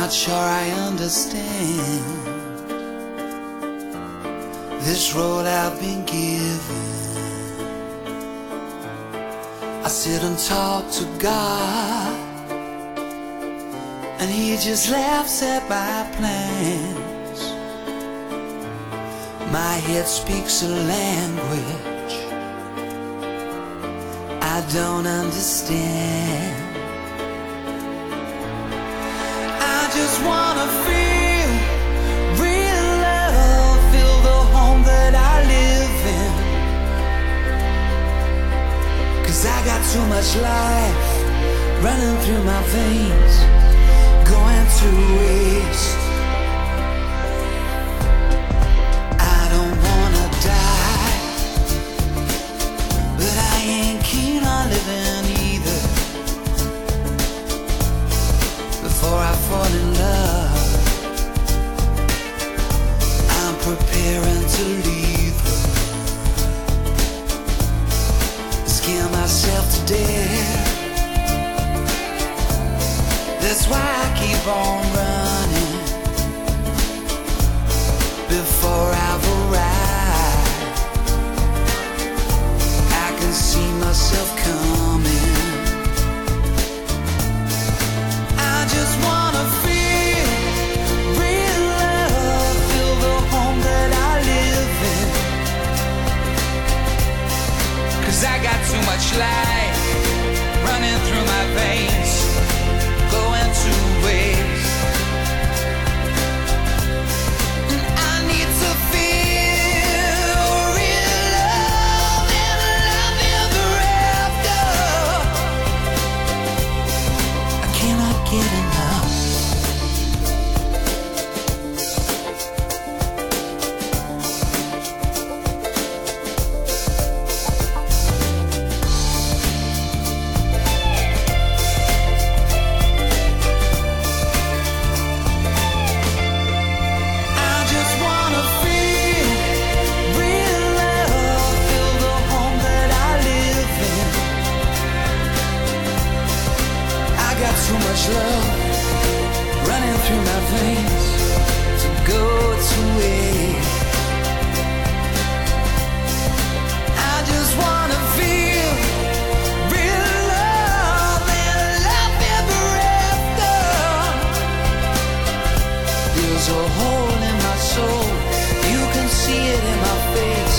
Not sure I understand this road I've been given. I sit and talk to God, and He just laughs at my plans. My head speaks a language I don't understand. I just wanna feel real love, feel the home that I live in. 'Cause I got too much life running through my veins, going to waste. I don't wanna die, but I ain't keen on living either. Before I fall in love, I'm preparing to leave her. Scare myself to death. That's why I keep on running before I've arrived. I can see myself coming. I just wanna feel real love, feel the home that I live in. 'Cause I got too much life running through my veins, going to waste. And I need to feel real love and love ever after. I cannot get enough. I just wanna feel real love, feel the home that I live in. I got too much love running through my veins to go to waste. I just wanna feel real love and love ever after. There's a hole in my soul, you can see it in my face.